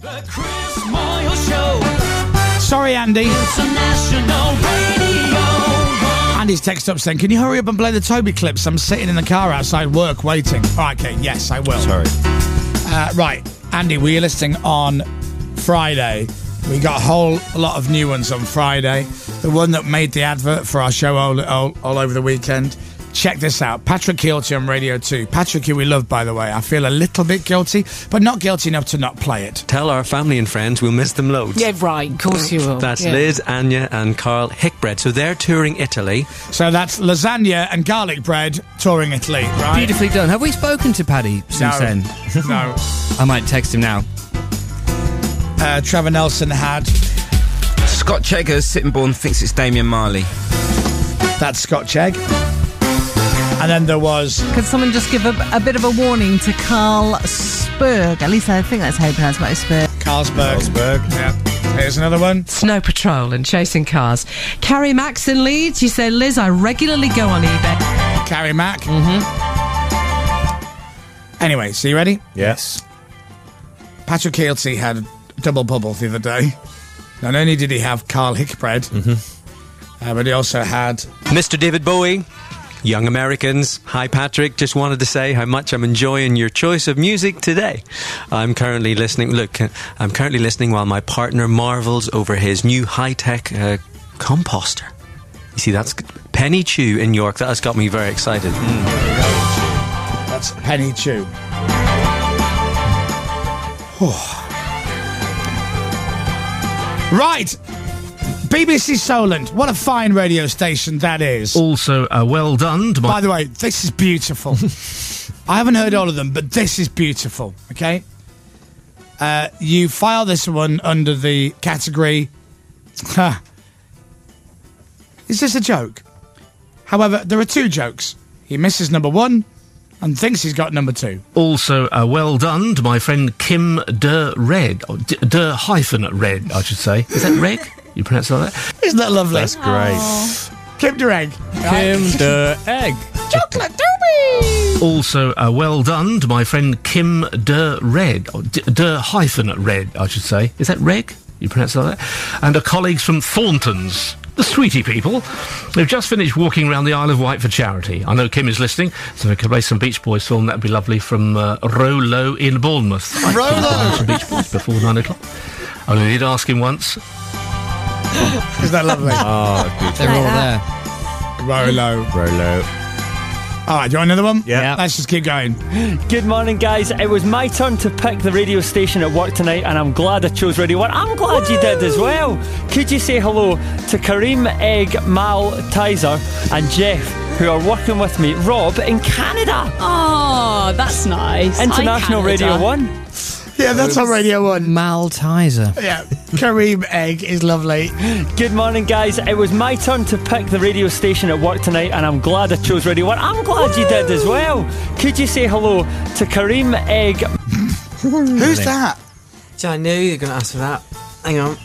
The Chris Moyle Show. Sorry, Andy. International Radio 1. Andy's text up saying, can you hurry up and play the Toby clips? I'm sitting in the car outside work waiting. All right, okay, yes, I will. Sorry. Right, Andy, we are listening on Friday. We got a whole lot of new ones on Friday. The one that made the advert for our show all over the weekend. Check this out. Patrick Kielty on Radio 2. Patrick, who we love, by the way. I feel a little bit guilty, but not guilty enough to not play it. Tell our family and friends we'll miss them loads. Yeah, right. Of course you will. That's Liz, Anya and Carl Hickbread. So they're touring Italy. So that's lasagna and garlic bread touring Italy, right? Beautifully done. Have we spoken to Paddy since then? No. I might text him now. Trevor Nelson had... Scott Chegger, Sittingbourne, thinks it's Damian Marley. That's Scott Chegg. And then there was... Could someone just give a bit of a warning to Carl Spurg? At least I think that's how you pronounce it, Spurg. Carlsberg. Yeah. Here's another one. Snow Patrol and Chasing Cars. Carrie Max in Leeds. You say, Liz, I regularly go on eBay. Carrie Mack. Mm-hmm. Anyway, so you ready? Yes. Patrick Kielty had double bubble the other day. Not only did he have Carl Hickbread, but he also had... Mr. David Bowie. Young Americans. Hi, Patrick. Just wanted to say how much I'm enjoying your choice of music today. I'm currently listening while my partner marvels over his new high-tech composter. You see, that's Penny Chew in York. That has got me very excited. That's Penny Chew. Right. BBC Solent. What a fine radio station that is. Also, well done to By the way, this is beautiful. I haven't heard all of them, but this is beautiful, okay? You file this one under the category... Is this a joke? However, there are two jokes. He misses number one and thinks he's got number two. Also, well done to my friend Kim de Red. Or de hyphen Red, I should say. Is that Reg? You pronounce it like that? Isn't that lovely? That's great. Kim de Egg. Kim de Egg. Chocolate doobie. Also, well done to my friend Kim de Red. Or de hyphen Red, I should say. Is that Reg? You pronounce it like that? And our colleagues from Thorntons. The Sweetie people. They've just finished walking around the Isle of Wight for charity. I know Kim is listening, so we could play some Beach Boys film. That'd be lovely from Rolo in Bournemouth. Rolo! Some Beach Boys before 9 o'clock. I only did ask him once. Is that lovely? Oh, beautiful. They're all there. Rolo. All right, do you want another one? Yeah. Let's just keep going. Good morning, guys. It was my turn to pick the radio station at work tonight, and I'm glad I chose Radio 1. I'm glad you did as well. Could you say hello to Kareem, Egg, Mal, Tizer and Jeff, who are working with me, Rob, in Canada? Oh, that's nice. International Hi, Radio Canada. 1. Yeah, that's on Radio 1. Malteser. Yeah, Kareem Egg is lovely. Good morning, guys. It was my turn to pick the radio station at work tonight, and I'm glad I chose Radio 1. I'm glad you did as well. Could you say hello to Kareem, Egg... Who's that? I knew you were going to ask for that. Hang on.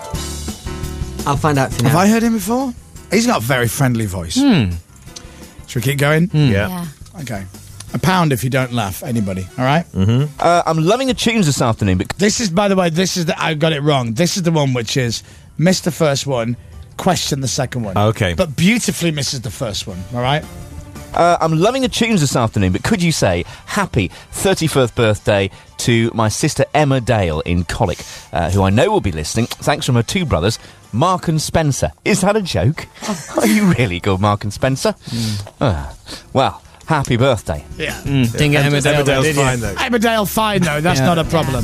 I'll find out for you now. Have I heard him before? He's got a very friendly voice. Should we keep going? Yeah. Okay. £1 if you don't laugh, anybody, all right? I'm loving the tunes this afternoon. But This is, by the way, I got it wrong. This is the one which is miss the first one, question the second one. Okay. But beautifully misses the first one, all right? I'm loving the tunes this afternoon, but could you say happy 31st birthday to my sister Emma Dale in Colic, who I know will be listening. Thanks from her two brothers, Mark and Spencer. Is that a joke? Are you really good, Mark and Spencer? Well, happy birthday. Yeah. Didn't get Emmerdale's fine, though. Emmerdale fine, though. That's not a problem.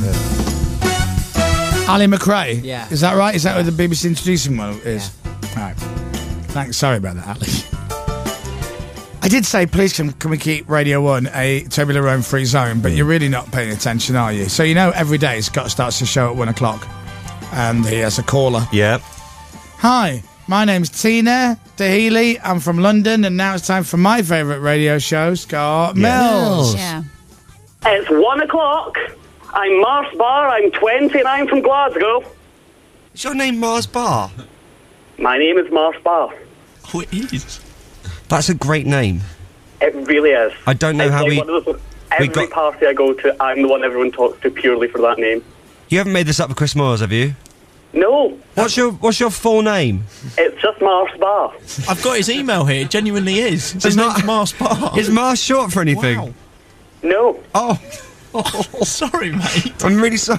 Ali McRae. Yeah. Is that right? Is that what the BBC introducing one is? All right. Thanks. Sorry about that, Ali. I did say, please, can we keep Radio 1 a Toby Lerone free zone, but you're really not paying attention, are you? So you know every day Scott starts the show at 1 o'clock, and he has a caller. Yeah. Hi, my name's Tina DeHealy. I'm from London, and now it's time for my favourite radio show, Scott Mills. Yeah. It's 1 o'clock. I'm Mars Barr. I'm 20 and I'm from Glasgow. Is your name Mars Barr? My name is Mars Barr. Oh, it is. That's a great name. It really is. I don't know It's how like we... one of those, every party I go to, I'm the one everyone talks to purely for that name. You haven't made this up for Chris Moyles, have you? No, What's your full name? it's just Mars Bar. I've got his email here. It genuinely is. His name's Mars Bar. Is Mars short for anything? Wow. No. Oh, Sorry, mate. I'm really sorry.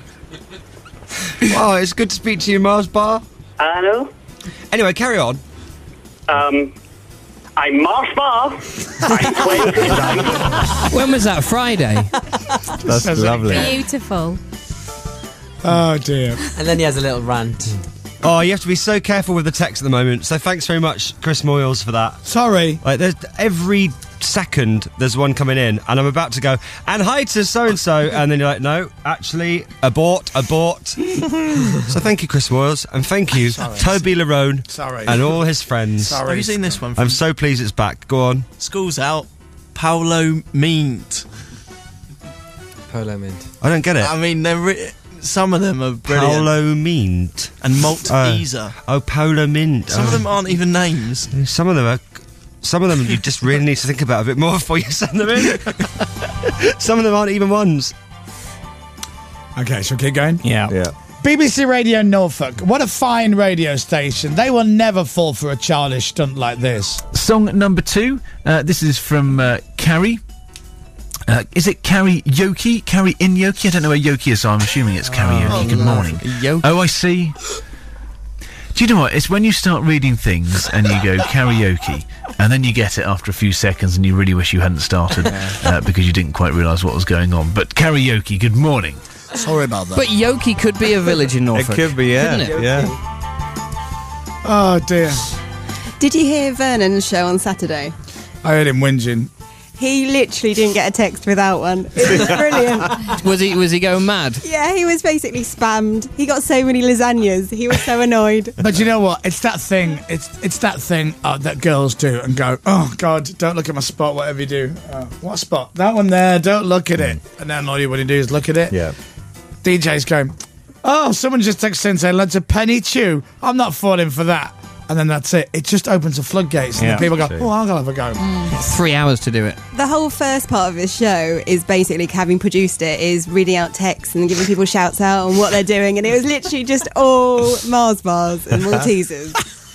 Wow, it's good to speak to you, Mars Bar. I know. Anyway, carry on. I'm Mars Bar. I'm 29. When was that? Friday? That's lovely. Beautiful. Oh dear. And then he has a little rant. Oh, you have to be so careful with the text at the moment. So thanks very much, Chris Moyles, for that. Sorry. Like, there's every second there's one coming in, and I'm about to go, and hi to so-and-so, and then you're like, no, actually, abort. So thank you, Chris Moyles, and thank you, Toby Larone, and all his friends. Have you seen this one? I'm so pleased it's back. Go on. School's out. Paolo Mint. Polo Mint. I don't get it. I mean, some of them are brilliant. Paolo Mint. And Malteser. Oh, Paolo Mint. Some of them aren't even names. Some of them you just really need to think about a bit more before you send them in. Some of them aren't even ones. Okay, shall we keep going? Yeah. BBC Radio Norfolk. What a fine radio station. They will never fall for a childish stunt like this. Song number 2. This is from Carrie. Is it karaoke? Carrie in Yoki? I don't know where Yoki is, so I'm assuming it's karaoke. Good morning. Oh, I see. Do you know what? It's when you start reading things and you go karaoke, and then you get it after a few seconds and you really wish you hadn't started because you didn't quite realise what was going on. But karaoke, good morning. Sorry about that. But Yoki could be a village in Norfolk. It could be, yeah. Couldn't it? Yeah. Oh dear. Did you hear Vernon's show on Saturday? I heard him whinging. He literally didn't get a text without one. It was brilliant. Was he going mad? Yeah, he was basically spammed. He got so many lasagnas. He was so annoyed. But you know what? It's that thing. It's that thing that girls do and go, oh God, don't look at my spot. Whatever you do, what spot? That one there. Don't look at it. And then all you want to do is look at it. Yeah. DJ's going, oh, someone just texted in saying, let's a penny chew. I'm not falling for that. And then that's it. It just opens the floodgates. And Yeah. the people go, oh, I'll have a go. 3 hours to do it. The whole first part of his show is basically, having produced it, is reading out texts and giving people shouts out on what they're doing. And it was literally just all Mars bars and Maltesers.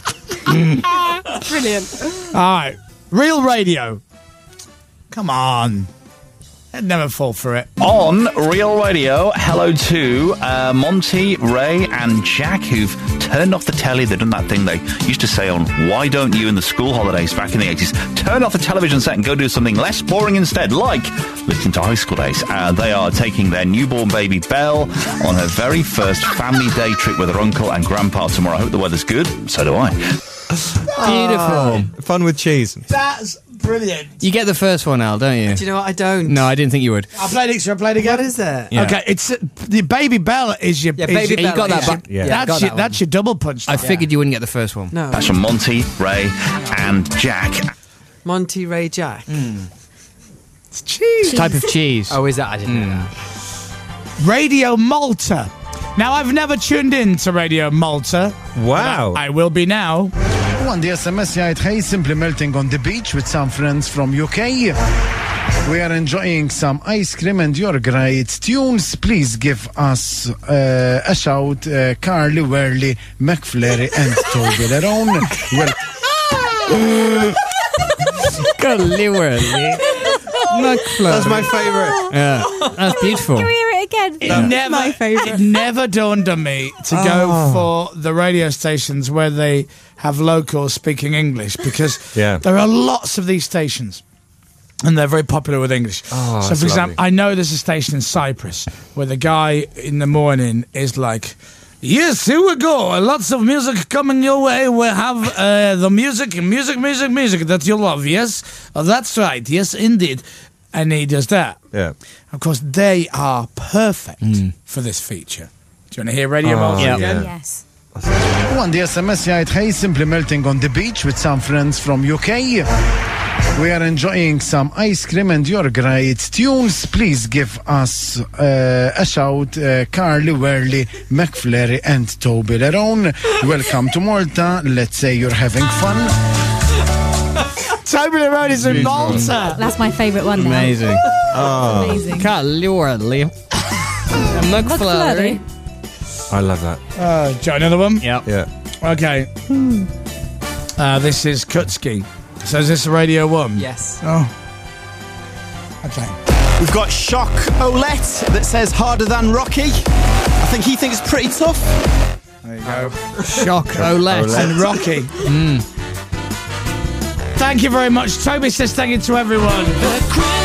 Brilliant. All right. Real radio. Come on. I'd never fall for it. On Real Radio, hello to Monty, Ray and Jack, who've turned off the telly. They've done that thing they used to say on Why Don't You in the school holidays back in the 80s. Turn off the television set and go do something less boring instead, like listening to High School Days. They are taking their newborn baby Belle on her very first family day trip with her uncle and grandpa tomorrow. I hope the weather's good. So do I. Beautiful. Fun with cheese. That's brilliant. You get the first one, Al, don't you? Do you know what? I don't. No, I didn't think you would. I played it. Should I play it again? What is it? Yeah. Okay, it's the Baby Bella is your. Yeah, is Baby your- Bella, You got that, yeah. but That's your double punch. I figured you wouldn't get the first one. No. That's from Monty, Ray and Jack. Monty Ray Jack. It's cheese. Type of cheese. Oh, is that? I didn't know that. Radio Malta. Now, I've never tuned in to Radio Malta. Wow. I will be now. One the SMS jgħid, hey, simply melting on the beach with some friends from UK. We are enjoying some ice cream and your great tunes. Please give us a shout, Carly Worley, McFlurry and Toby Lerone. Well, Carly Worley. That's my favourite. Yeah, that's beautiful. Can we hear it again? My favourite. It never dawned on me to go for the radio stations where they have locals speaking English, because there are lots of these stations and they're very popular with English. Oh, so, for example, I know there's a station in Cyprus where the guy in the morning is like, yes, here we go. Lots of music coming your way. We have the music that you love. Yes, that's right. Yes, indeed. And he does that. Yeah. Of course, they are perfect for this feature. Do you want to hear Radio Malta again? Yes. one the SMS jgħid, hey, simply melting on the beach with some friends from UK. We are enjoying some ice cream and your great tunes. Please give us a shout, Carly Worley, McFlurry and Toby Lerone. Welcome to Malta. Let's say you're having fun. Toby Lerone is in Malta. That's my favourite one now. Amazing. Amazing. Carly Worley. McFlurry. I love that. Do you want another one? Yep. Yeah. Okay. This is Kutski. So is this Radio 1? Yes. Oh. Okay. We've got Shock Olette that says harder than Rocky. I think he thinks it's pretty tough. There you go. Shock Olette. And Rocky. Thank you very much. Toby says thank you to everyone. The Chris